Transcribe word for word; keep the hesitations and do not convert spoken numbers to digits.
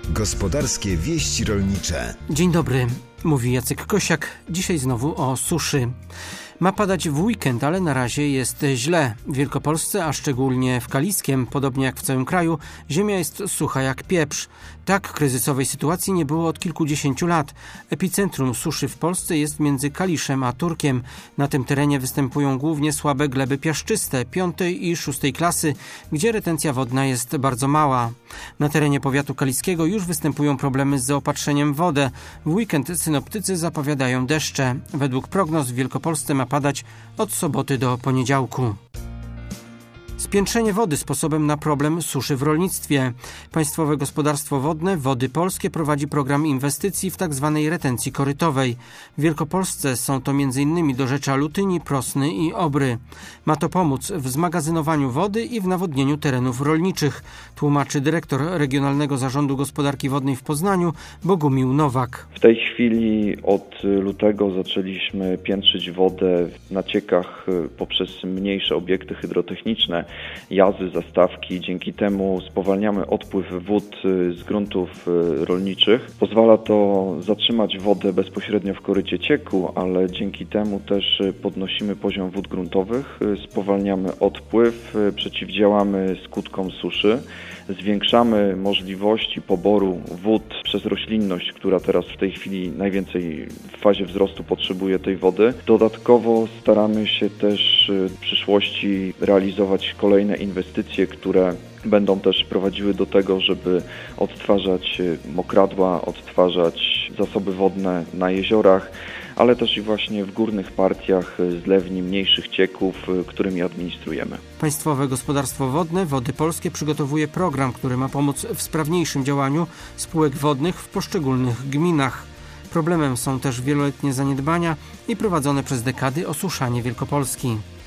Gospodarskie wieści rolnicze. Dzień dobry, mówi Jacek Kosiak. Dzisiaj znowu o suszy. Ma padać w weekend, ale na razie jest źle. W Wielkopolsce, a szczególnie w Kaliskiem, podobnie jak w całym kraju, ziemia jest sucha jak pieprz. Tak kryzysowej sytuacji nie było od kilkudziesięciu lat. Epicentrum suszy w Polsce jest między Kaliszem a Turkiem. Na tym terenie występują głównie słabe gleby piaszczyste, piątej i szóstej klasy, gdzie retencja wodna jest bardzo mała. Na terenie powiatu kaliskiego już występują problemy z zaopatrzeniem w wodę. W weekend synoptycy zapowiadają deszcze. Według prognoz w Wielkopolsce ma padać od soboty do poniedziałku. Spiętrzenie wody sposobem na problem suszy w rolnictwie. Państwowe Gospodarstwo Wodne Wody Polskie prowadzi program inwestycji w tzw. retencji korytowej. W Wielkopolsce są to m.in. dorzecza Lutyni, Prosny i Obry. Ma to pomóc w zmagazynowaniu wody i w nawodnieniu terenów rolniczych, tłumaczy dyrektor Regionalnego Zarządu Gospodarki Wodnej w Poznaniu Bogumił Nowak. W tej chwili od lutego zaczęliśmy piętrzyć wodę na ciekach poprzez mniejsze obiekty hydrotechniczne, jazy, zastawki. Dzięki temu spowalniamy odpływ wód z gruntów rolniczych. Pozwala to zatrzymać wodę bezpośrednio w korycie cieku, ale dzięki temu też podnosimy poziom wód gruntowych, spowalniamy odpływ, przeciwdziałamy skutkom suszy, zwiększamy możliwości poboru wód przez roślinność, która teraz w tej chwili najwięcej w fazie wzrostu potrzebuje tej wody. Dodatkowo staramy się też w przyszłości realizować kolejne inwestycje, które będą też prowadziły do tego, żeby odtwarzać mokradła, odtwarzać zasoby wodne na jeziorach, ale też i właśnie w górnych partiach zlewni mniejszych cieków, którymi administrujemy. Państwowe Gospodarstwo Wodne Wody Polskie przygotowuje program, który ma pomóc w sprawniejszym działaniu spółek wodnych w poszczególnych gminach. Problemem są też wieloletnie zaniedbania i prowadzone przez dekady osuszanie Wielkopolski.